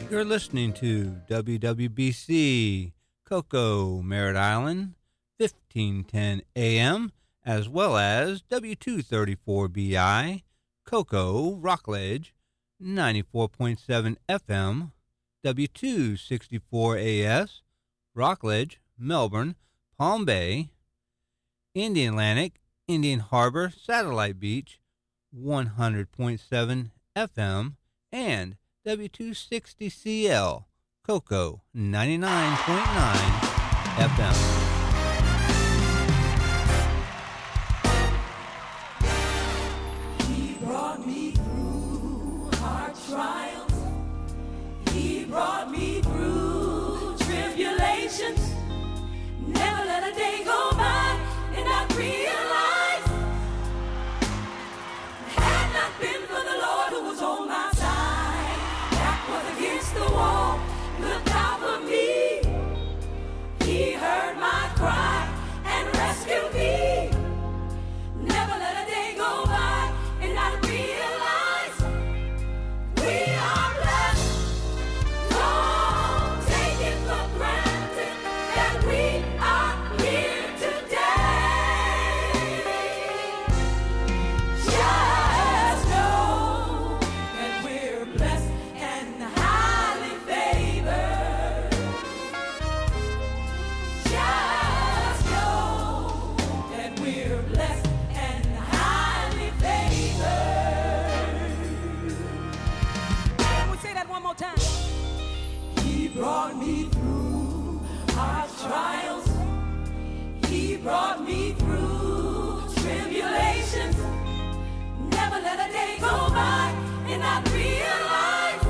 You're listening to WWBC Cocoa, Merritt Island, 1510 AM, as well as W234BI Cocoa, Rockledge, 94.7 FM, W264AS, Rockledge, Melbourne, Palm Bay, Indian Atlantic, Indian Harbor, Satellite Beach, 100.7 FM, and W260CL, Cocoa, 99.9 FM. He brought me through hard trials. He brought me through tribulations. Never let a day go by and not realize, had not been for the Lord who was on my side, back was against the wall, looked out for me. He heard my cry and rescued me. Never let a day go by and not realize we are blessed. Don't take it for granted that we are here today. Just know that we're blessed and highly favored. Just know that we're blessed and highly favored. Can we say that one more time? He brought me through hard trials. He brought me through tribulations. Never let a day go by and not realize,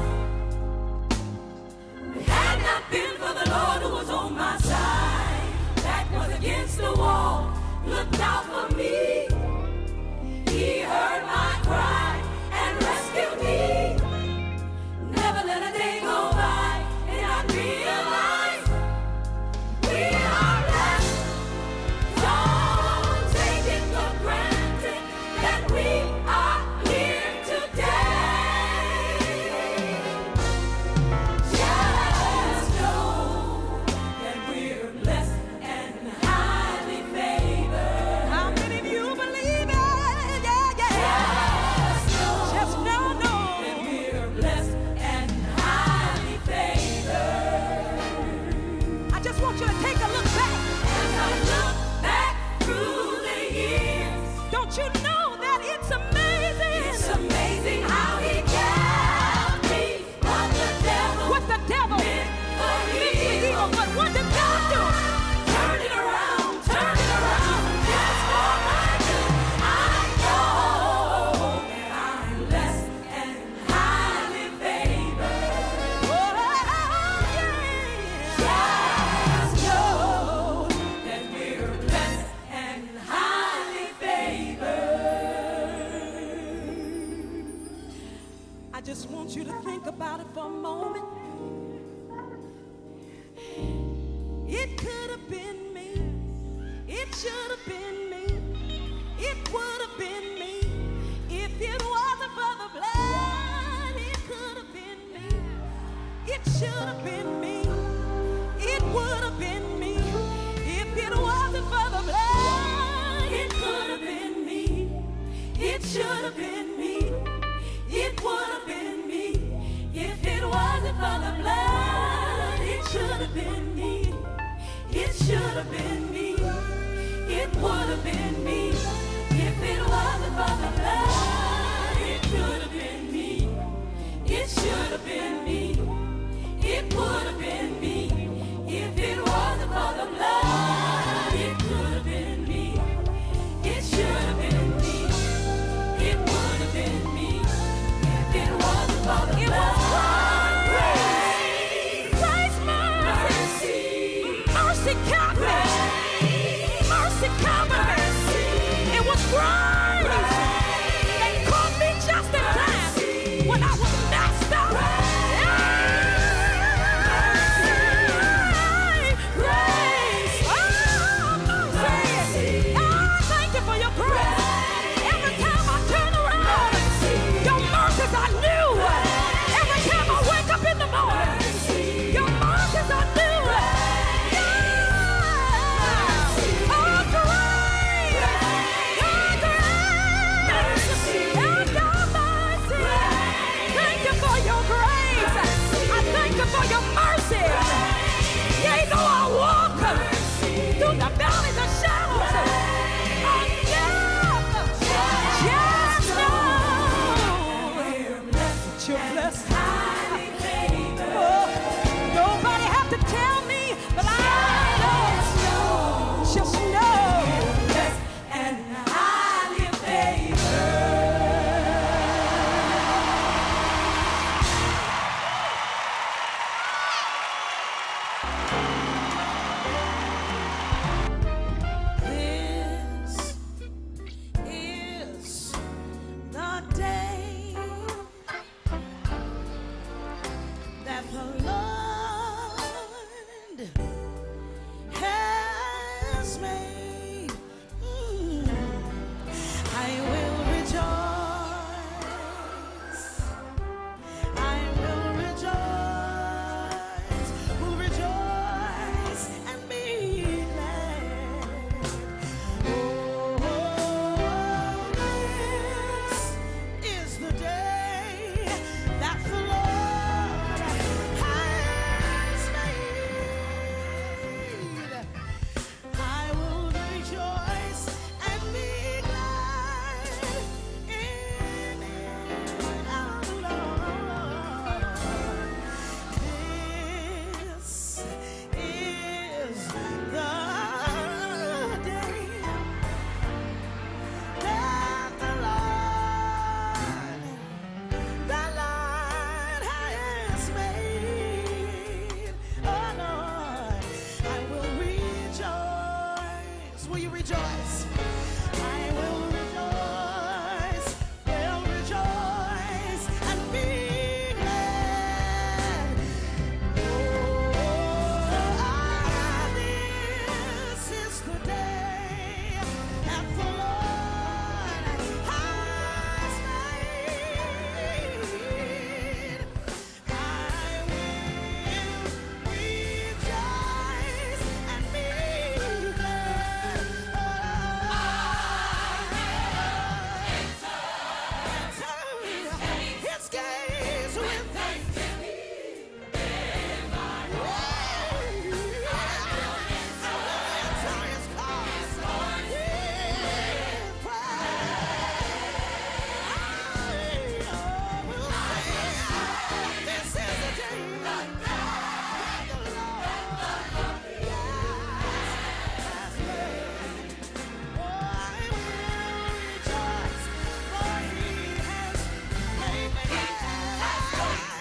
had not been for the Lord who was on my side, back was against the wall, looked out for me. He heard my cry and rescued me. Never let a day go by and not realize we are blessed. Don't take it for granted that we are here today. Just know that we're blessed and highly favored. How many of you believe it? Yeah, yeah. Just know that we're blessed and highly favored. I just want you to take a look back. As I look back through the years, don't you know that it's amazing? It's amazing how he kept me. What the devil meant for evil. But what did God do? Turn it around, just for my good. I know that I'm blessed and highly favored. Oh, yeah. Just know that we're blessed and highly favored. I just want you to think about it for a moment. It could have been me. It should have been me. It would have been me. If it wasn't for the blood, it could have been me. It should have been me. It would have been me. If it wasn't for the blood, it could have been me. It should have been me. It would have been me. If it wasn't for the blood, it should have been me. It should have been me. It would have been me. If it wasn't for the blood, it could have been me. It should have been me. It would have been me. If it wasn't for the blood, it could have been me. It should have been me. It would have been me. If it wasn't for the blood. Grace, mercy, mercy covered me. Mercy covered me. It was grace that caught me just in time when I was messed up. Grace, mercy. Thank you for your grace. Every time I turn around, your mercies are new. Every Yea, though I walk through the valleys of shadows of death, just know that you're blessed. Oh, nobody have to tell me, but I know, just know, and highly favored. This is the day that the Lord has made. I will rejoice. I will rejoice. Will rejoice and be glad. Oh, this is the day that the Lord has made. I will rejoice and be glad in it, oh Lord. This is the day that the Lord has made. Oh Lord, I will rejoice. Will you rejoice? I will rejoice, and be glad. This is the day that the Lord has made. I will rejoice and be glad. His gaze with thanksgiving. This is the day that the Lord has made. Oh, I will rejoice, for He has made me glad.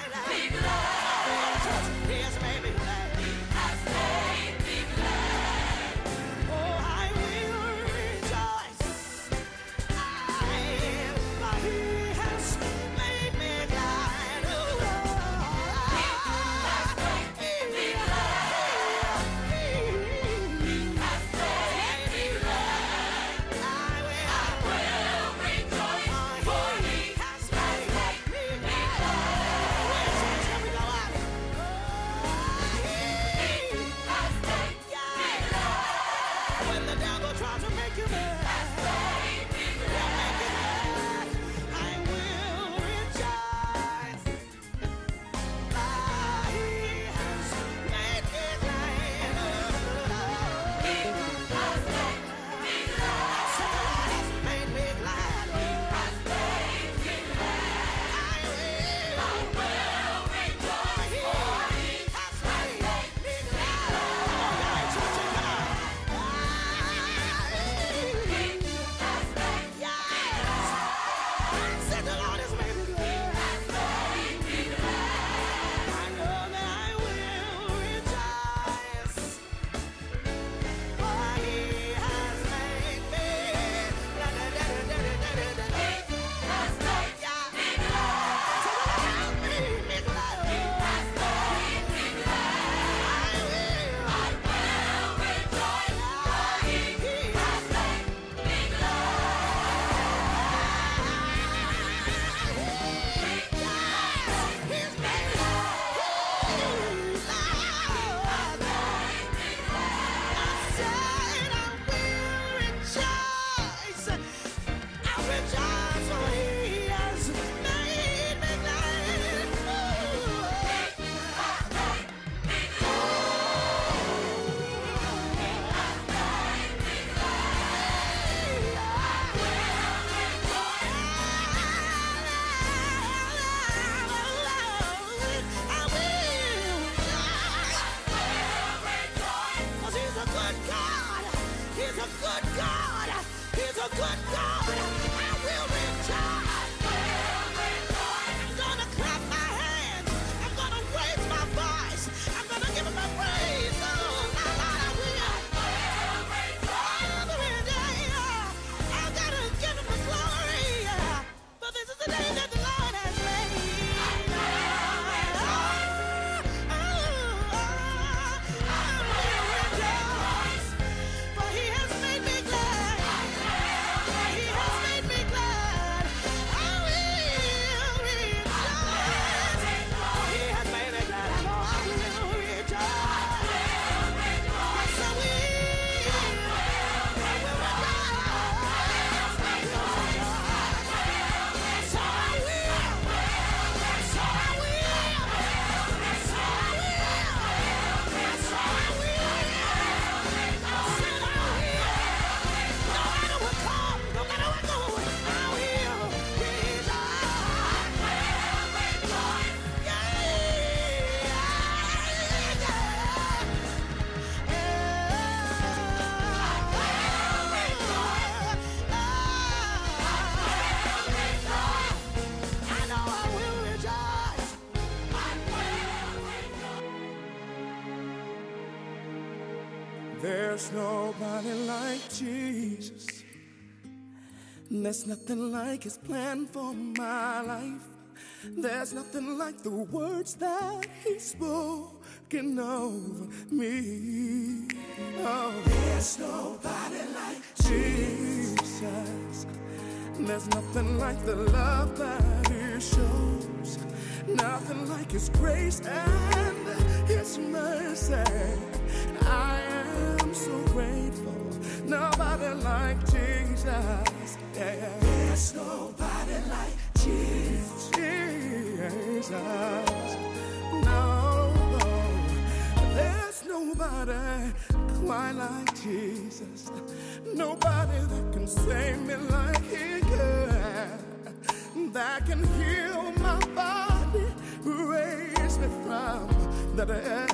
There's nobody like Jesus. There's nothing like his plan for my life. There's nothing like the words that he's spoken over me. Oh, there's nobody like Jesus. There's nothing like the love that he shows. Nothing like his grace and his mercy. I am so grateful. Nobody like Jesus. Yeah. There's nobody like Jesus. No, there's nobody quite like Jesus. Nobody that can save me like he could. That can heal my body, raise me from the dead.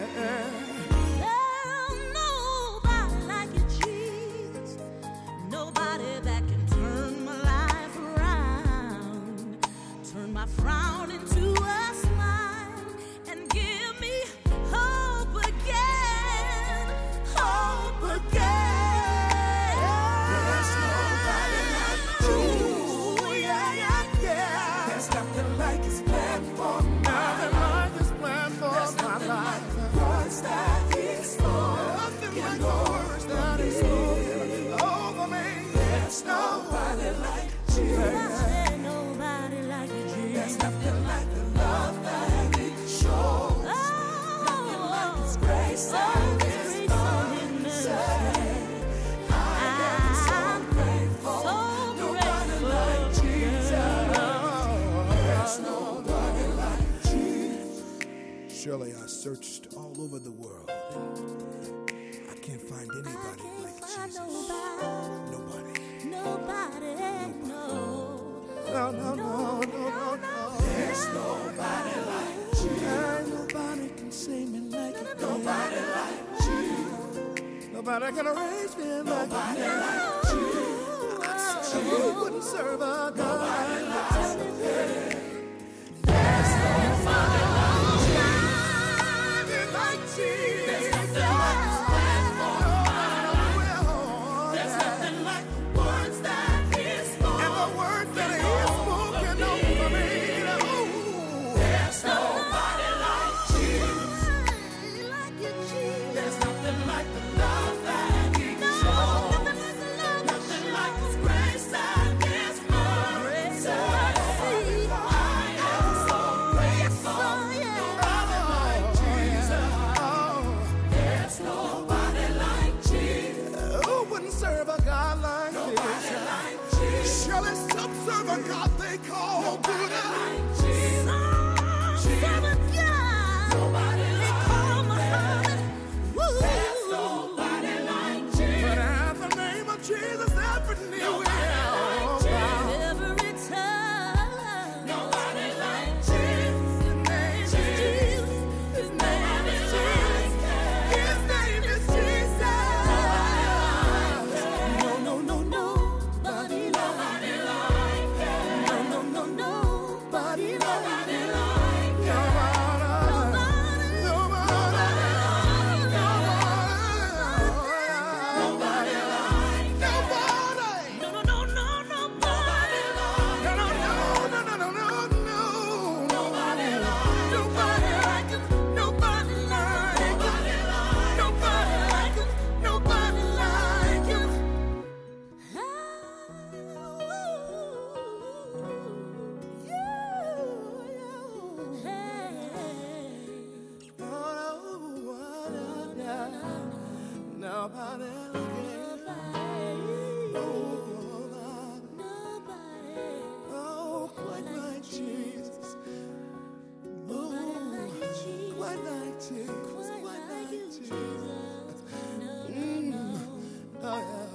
There's nobody like you, Jesus. Nobody that can turn my life around, turn my frown into a smile, and give me hope again, hope again. There's nobody like you. Yeah, yeah, yeah. There's nothing like his plan for me. Nothing like his plan for my life. Words that he spoke. Nothing like the words that he spoke over me. There's nobody like Jesus. Nobody like you, Jesus. There's nothing like the love that he shows. Nothing like his grace and his mercy. I am so grateful. Nobody like Jesus. There's nobody like Jesus. Surely I searched all over the world. I can't find anybody like Jesus. Nobody. Nobody, no. No. There's nobody like Jesus. Nobody can save me like you. Nobody like Jesus. Nobody can raise me like you. Nobody like Jesus. You wouldn't serve a God. Nobody like Jesus. There's nobody like Jesus. Like Jesus. There's nothing like his plan for my life. There's nothing like the words that he spoke. And the words that he spoken over me. There's nobody like Jesus. Like you, Jesus. There's nothing like the love that he shows. Nothing like his grace and his mercy. I am so grateful. Nobody like Jesus. There's nobody like Jesus. Who wouldn't serve a God like this? Nobody like Jesus. Surely some serve a God they call Buddha. But at the name of Jesus, every knee will bow. Every time. Nobody like Jesus. His name is Jesus. His name is Jesus. His name is Jesus. No, nobody like him. No, nobody like him. Nobody quite like Jesus. Quite like Jesus. Quite like Jesus. Oh, yeah.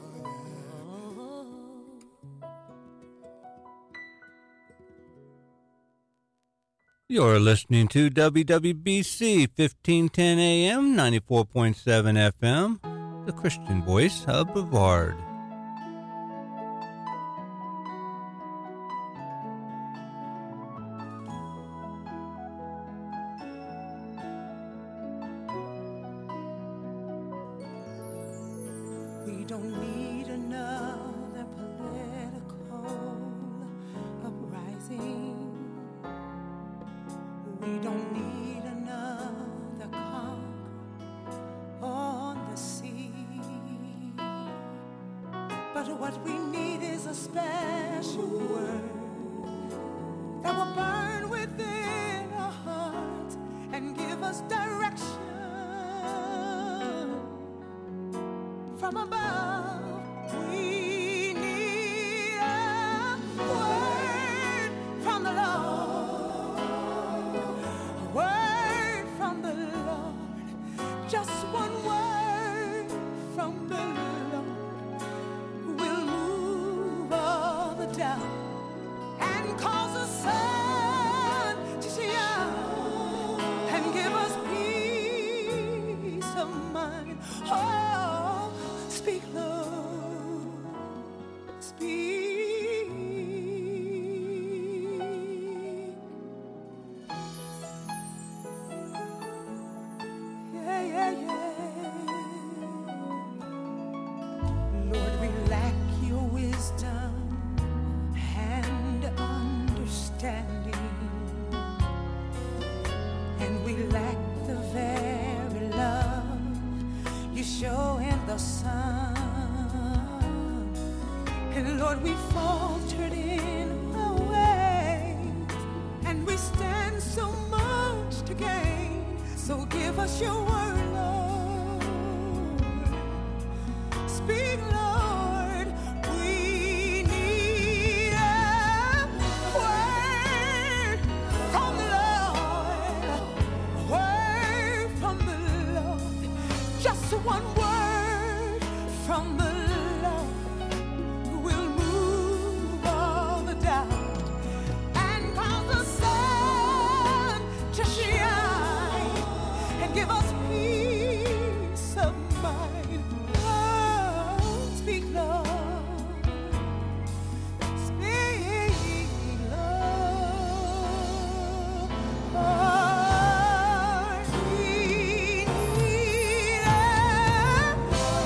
You're listening to WWBC 1510 AM, 94.7 FM, the Christian voice of Brevard. don't need another political uprising. We don't need another conqueror on the sea. But what we need is a special word that will burn within our hearts and give us direction from above. We need a word from the Lord, a word from the Lord, just one word from the Lord will move all the doubt and cause the sun to shine and give us peace of mind. Oh, speak, Lord, speak. Yeah, yeah, yeah. Lord, we lack your wisdom and understanding, and we lack the very love you show in the sun. And Lord, we faltered in our ways, and we stand so much to gain. So give us your word, Lord. Speak, Lord. We need a word from the Lord, a word from the Lord, just one word from the Lord will move all the doubt and cause the sun to shine and give us peace of mind. Oh, speak, Lord. Speak, Lord. Oh, we need a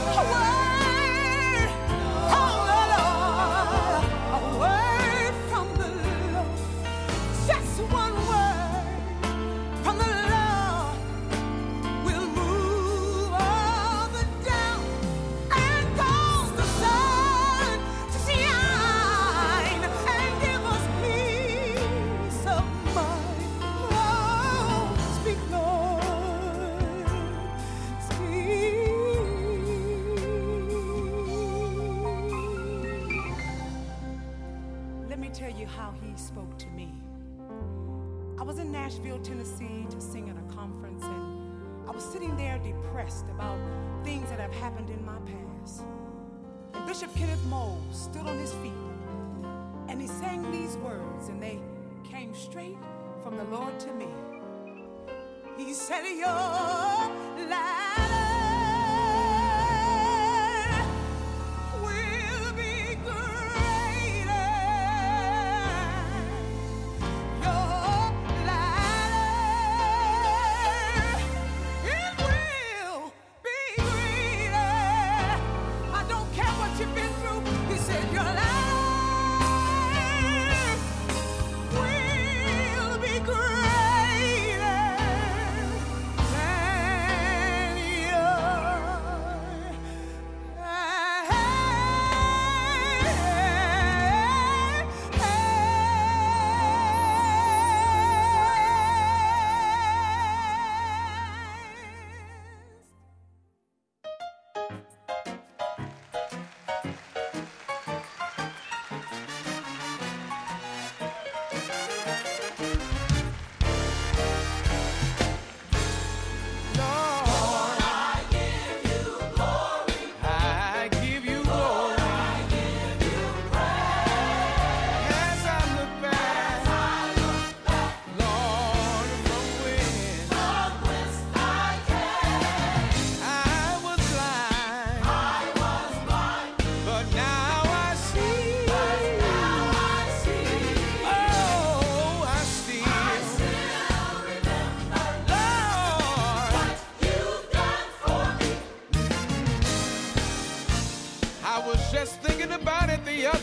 word from the Lord, a word from the Lord, just one word from the Lord will move all the doubt and cause the sun to shine and give us peace of mind. Oh, speak, Lord, speak. Let me tell you how he spoke to me. I was in Nashville, Tennessee to sing at a conference, and I was sitting there depressed about things that have happened in my past. And Bishop Kenneth Moore stood on his feet, and he sang these words, and they came straight from the Lord to me. He said, your ladder will be greater. Your ladder, it will be greater. I don't care what you've been through. He said, your ladder will be greater than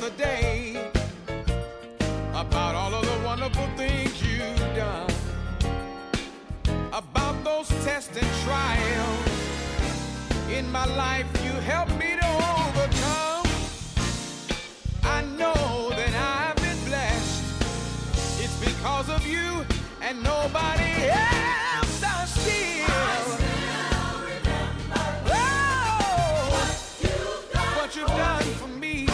another day about all of the wonderful things you've done, about those tests and trials in my life you helped me to overcome. I know that I've been blessed. It's because of you and nobody else. I still remember what you've done for me.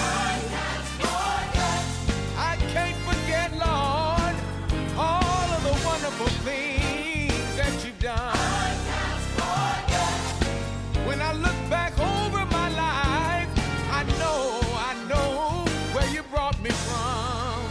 I can't forget, Lord, all of the wonderful things that you've done. When I look back over my life, I know where you brought me from.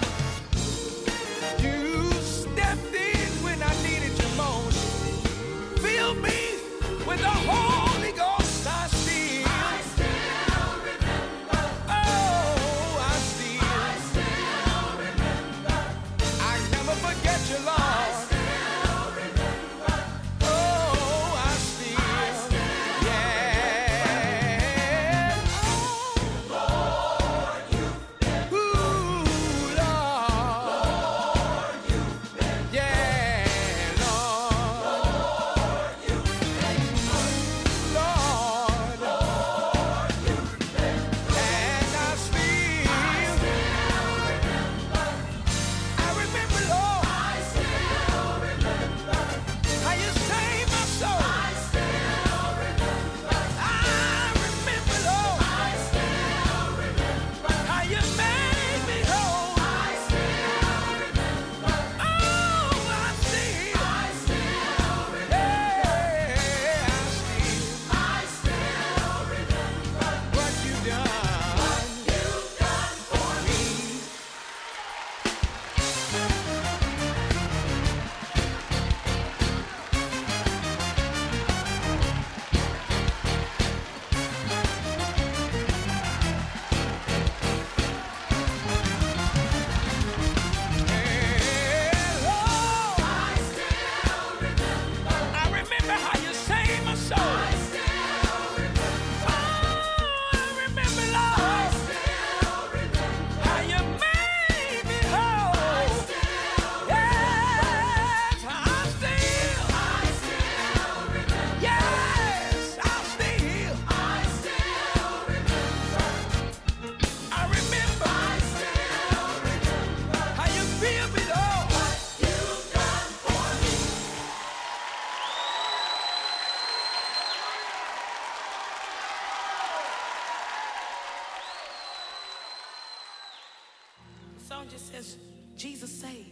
You stepped in when I needed you most. Filled me with the Holy Ghost. I still remember. Oh, I still remember. I never forget you, Lord. The song just says, Jesus saves.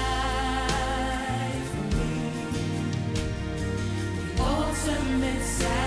Ultimate sacrifice.